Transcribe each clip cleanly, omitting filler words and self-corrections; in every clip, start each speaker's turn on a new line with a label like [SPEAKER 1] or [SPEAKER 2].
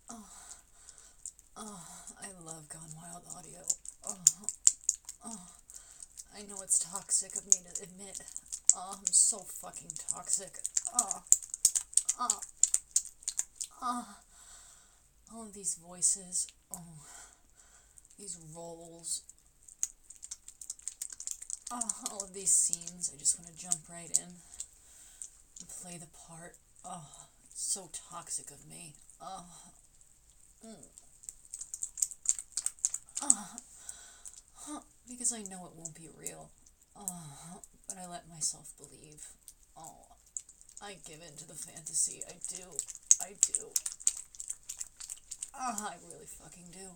[SPEAKER 1] Oh, oh, I love Gone Wild audio. Oh, oh, I know it's toxic of me to admit. Oh, I'm so fucking toxic. Oh, oh, oh. All of these voices. Oh, these roles. Oh, all of these scenes. I just want to jump right in and play the part. Oh, it's so toxic of me. Oh, mm, oh, huh, because I know it won't be real. Oh, but I let myself believe. Oh, I give in to the fantasy. I do. I do. I really fucking do.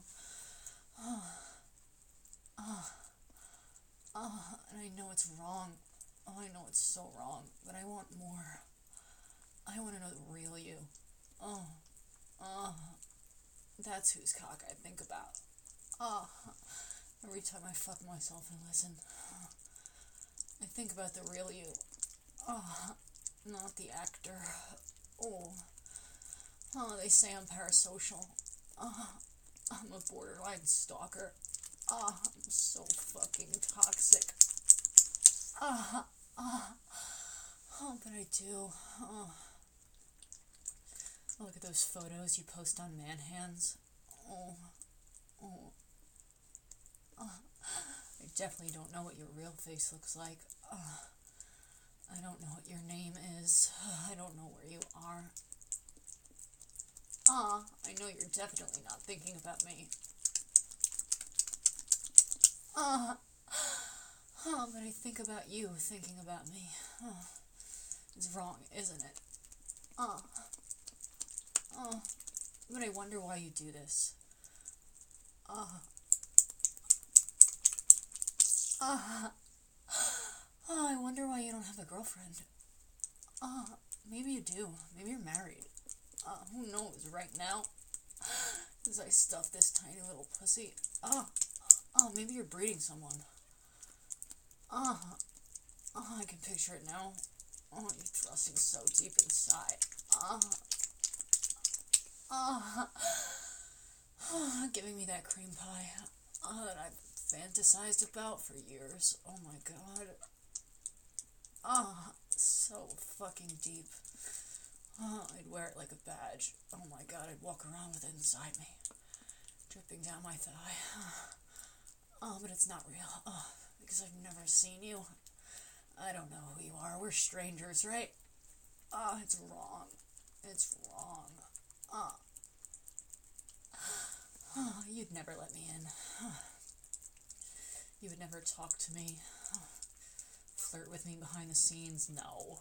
[SPEAKER 1] And I know it's wrong. Oh, I know it's so wrong, but I want more. I want to know the real you. Oh, oh, that's whose cock I think about. Oh, every time I fuck myself and listen, I think about the real you. Oh, not the actor. Oh, oh, they say I'm parasocial. Oh, I'm a borderline stalker. Oh, I'm so fucking toxic. Oh, oh, oh, but I do. Oh, look at those photos you post on Manhands. Oh, oh, oh. I definitely don't know what your real face looks like. I don't know what your name is. I don't know where you are. I know you're definitely not thinking about me. But I think about you thinking about me. It's wrong, isn't it? Uh, but I wonder why you do this. I wonder why you don't have a girlfriend. Maybe you do. Maybe you're married. Who knows right now? As I stuff this tiny little pussy. Maybe you're breeding someone. I can picture it now. Oh, you're thrusting so deep inside. Giving me that cream pie. That I've fantasized about for years. Oh my god. So fucking deep. I'd wear it like a badge. Oh my god, I'd walk around with it inside me. Dripping down my thigh. But it's not real. Because I've never seen you. I don't know who you are. We're strangers, right? It's wrong. It's wrong. You'd never let me in. You would never talk to me. Flirt with me behind the scenes. No.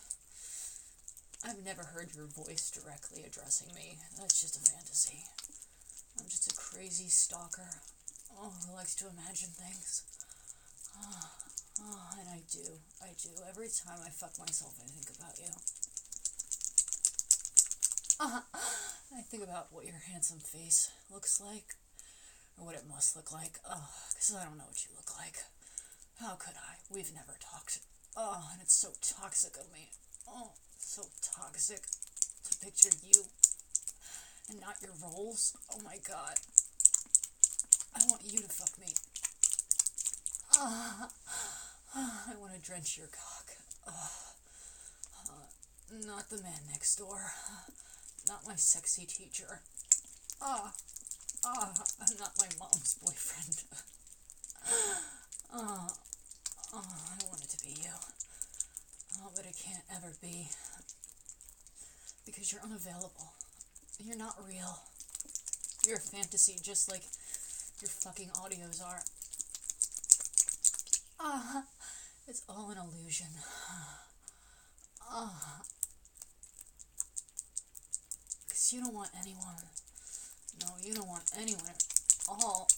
[SPEAKER 1] I've never heard your voice directly addressing me. That's just a fantasy. I'm just a crazy stalker. Who likes to imagine things. And I do. Every time I fuck myself, I think about you. I think about what your handsome face looks like, or what it must look like. Because I don't know what you look like. How could I? We've never talked. And it's so toxic of me. So toxic to picture you and not your roles. Oh my god. I want you to fuck me. I want to drench your cock. Not the man next door. Not my sexy teacher. Not my mom's boyfriend. I want it to be you. But it can't ever be. Because you're unavailable. You're not real. You're a fantasy just like your fucking audios are. It's all an illusion. Because you don't want anyone. No, you don't want anyone at all.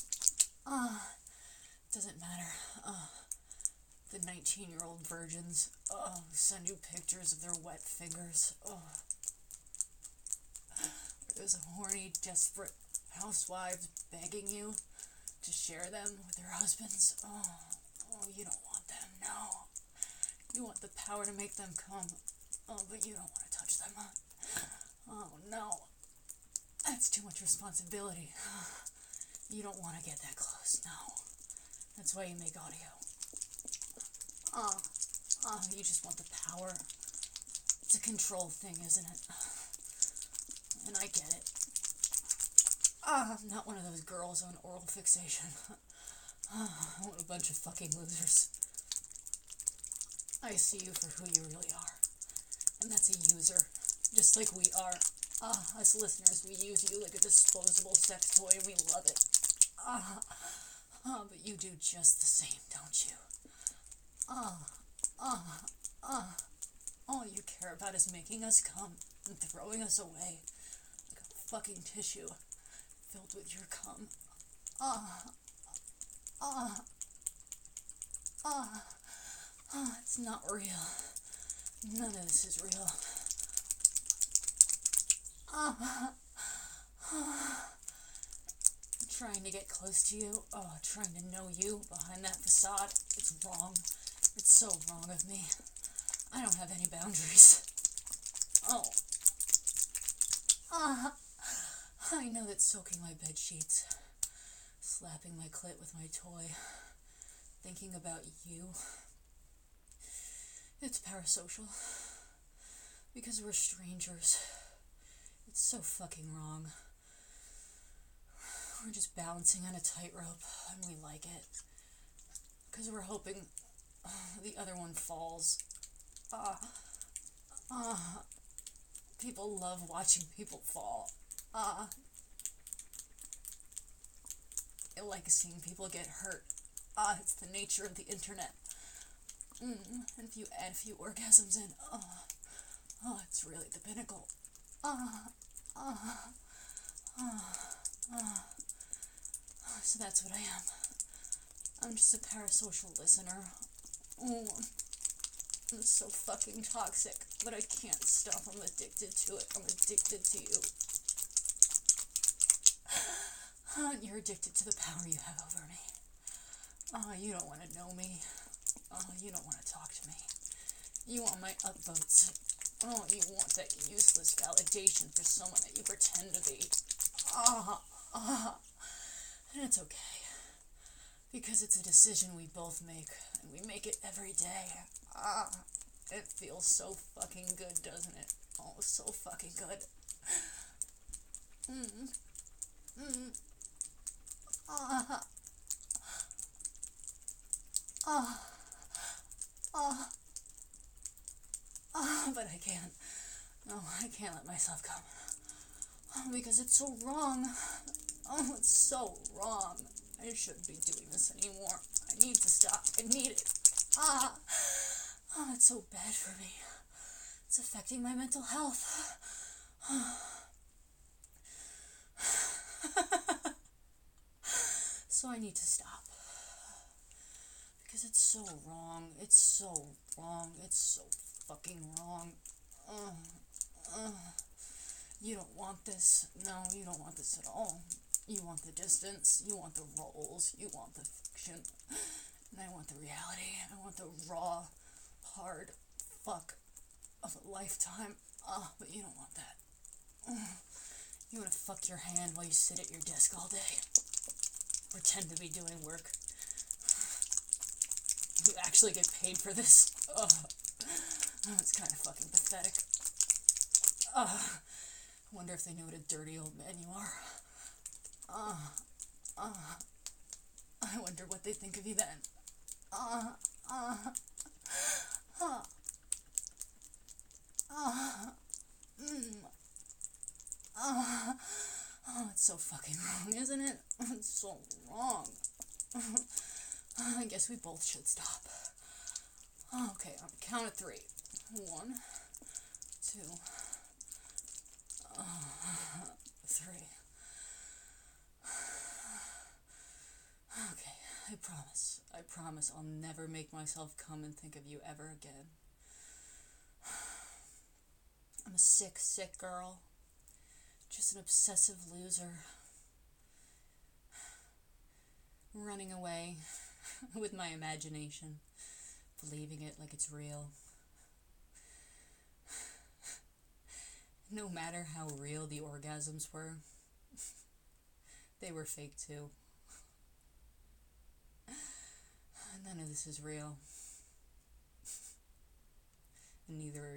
[SPEAKER 1] Doesn't matter. The 19-year-old virgins send you pictures of their wet fingers. Those horny, desperate housewives begging you to share them with their husbands. You don't want them, no. You want the power to make them come. But you don't want to touch them. Oh, no. That's too much responsibility. You don't want to get that close, no. That's why you make audio. You just want the power. It's a control thing, isn't it? And I get it. I'm not one of those girls on oral fixation. What a bunch of fucking losers. I see you for who you really are. And that's a user. Just like we are. Us listeners, we use you like a disposable sex toy and we love it. But you do just the same, don't you? All you care about is making us come and throwing us away like a fucking tissue filled with your cum. It's not real. None of this is real. Trying to get close to you, trying to know you behind that facade, it's wrong. It's so wrong of me. I don't have any boundaries. I know that soaking my bed sheets, slapping my clit with my toy, thinking about you, it's parasocial. Because we're strangers. It's so fucking wrong. We're just balancing on a tightrope, and we like it. Because we're hoping the other one falls. People love watching people fall. I like seeing people get hurt. It's the nature of the internet. And if you add a few orgasms in, it's really the pinnacle. So that's what I am. I'm just a parasocial listener. I'm so fucking toxic, but I can't stop. I'm addicted to it. I'm addicted to you. You're addicted to the power you have over me. You don't want to know me. You don't want to talk to me. You want my upvotes. You want that useless validation for someone that you pretend to be. And it's okay. Because it's a decision we both make, and we make it every day. It feels so fucking good, doesn't it? Oh, so fucking good. But I can't. No, I can't let myself come. Because it's so wrong. It's so wrong. I shouldn't be doing this anymore. I need to stop. I need it. It's so bad for me. It's affecting my mental health. So I need to stop. Because it's so wrong. It's so wrong. It's so fucking wrong. You don't want this. No, you don't want this at all. You want the distance. You want the roles. You want the fiction. And I want the reality. I want the raw, hard fuck of a lifetime. But you don't want that. You want to fuck your hand while you sit at your desk all day. Pretend to be doing work. You actually get paid for this. It's kind of fucking pathetic. I wonder if they know what a dirty old man you are. I wonder what they think of you then. It's so fucking wrong, isn't it? It's so wrong. I guess we both should stop. Okay, on the count of 3. 1, 2, 3. Okay, I promise I'll never make myself come and think of you ever again. I'm a sick, sick girl. Just an obsessive loser. Running away with my imagination, believing it like it's real. No matter how real the orgasms were, They were fake too. None of this is real. And neither